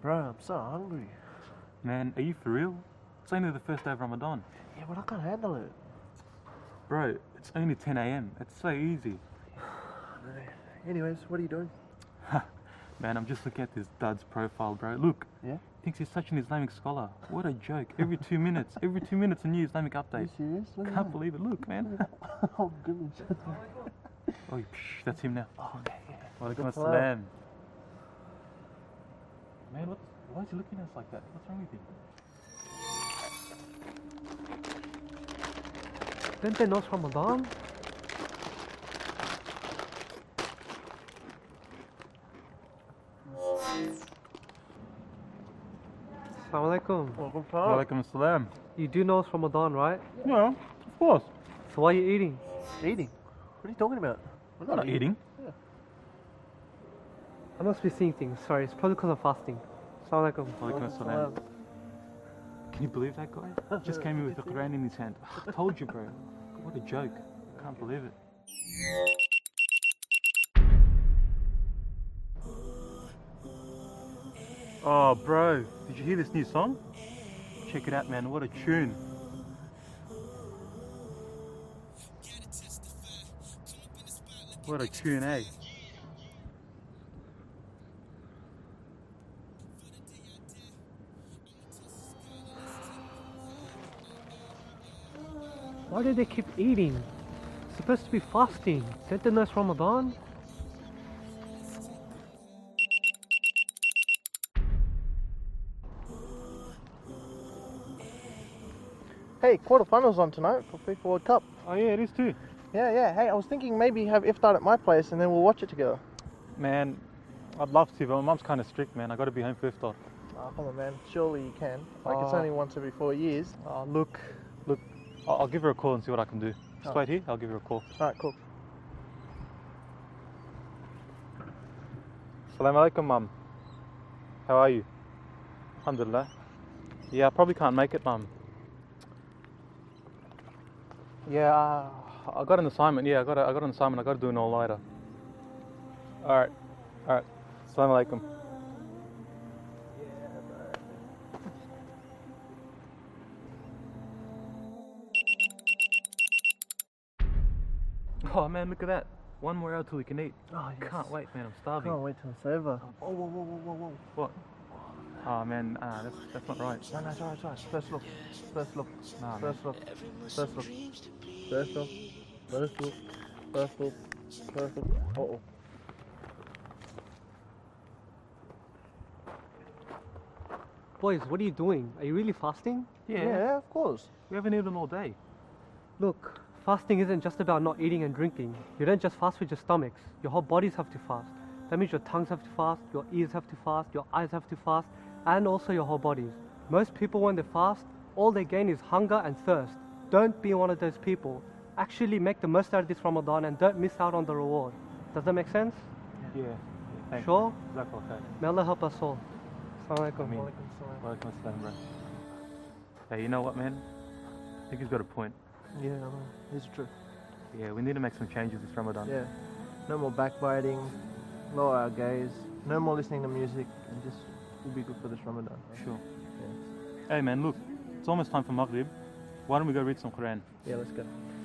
Bro, I'm so hungry. Man, are you for real? It's only the first day of Ramadan. Yeah, but I can't handle it. Bro, it's only 10 a.m. It's so easy. Anyways, what are you doing? Man, I'm just looking at this dud's profile, bro. Look. Yeah? Thinks he's such an Islamic scholar. What a joke. Every 2 minutes. Every 2 minutes a new Islamic Are update. you serious? Look at Can't that. believe it. Look, man. Oh, goodness. Oh, psh, that's him now. Oh, okay, yeah. Walaikum Good assalam. Man, why is he looking at us like that? What's wrong with him? Didn't they know it's Ramadan? Assalamu alaikum. Welcome, Walaikum assalam. You do know it's Ramadan, right? Yeah, of course. So why are you eating? Eating? What are you talking about? We're not eating. I must be seeing things. Sorry, it's probably because I'm fasting. Assalamu alaikum. Walaikum assalam. Can you believe that guy? Just came in with the Quran in his hand. I told you, bro. What a joke. I can't believe it. Oh, bro. Did you hear this new song? Check it out, man. What a tune. What a tune, eh? Why do they keep eating? It's supposed to be fasting. Don't they know it's Ramadan? Hey, quarterfinals on tonight for FIFA World Cup. Oh, yeah, it is too. Yeah. Hey, I was thinking maybe have iftar at my place and then we'll watch it together. Man, I'd love to, but my mum's kind of strict, man. I got to be home for iftar. Oh, come on, man. Surely you can. Like, it's Oh. only once every 4 years. Look, I'll give her a call and see what I can do. Just Oh. wait here, I'll give her a call. Alright, cool. Assalamu alaikum, mum. How are you? Alhamdulillah. Yeah, I probably can't make it, mum. Yeah, I got an assignment. Yeah, I got an assignment. I got to do an all-nighter. Alright. Assalamu alaikum. Oh man, look at that. One more hour till we can eat. Oh, yes. Can't wait, man. I'm starving. Can't wait till it's over. Oh, whoa. What? Oh man, that's not right. No, it's alright. First look. Nah, man. First look. Uh-oh. Boys, what are you doing? Are you really fasting? Yeah, of course. We haven't eaten all day. Look, fasting isn't just about not eating and drinking. You don't just fast with your stomachs. Your whole bodies have to fast. That means your tongues have to fast, your ears have to fast, your eyes have to fast, and also your whole bodies. Most people, when they fast, all they gain is hunger and thirst. Don't be one of those people. Actually make the most out of this Ramadan and don't miss out on the reward. Does that make sense? Yeah. Thanks. Sure? Jazakallah khair. May Allah help us all. Assalamu alaikum. Ameen. Walaikum assalam, bro. Hey, you know what, man? I think he's got a point. Yeah, I know. It's true. Yeah, we need to make some changes this Ramadan. Yeah. No more backbiting, lower our gaze, no more listening to music, and just will be good for this Ramadan. Sure. Yeah. Hey, man, look. It's almost time for Maghrib. Why don't we go read some Quran? Yeah, let's go.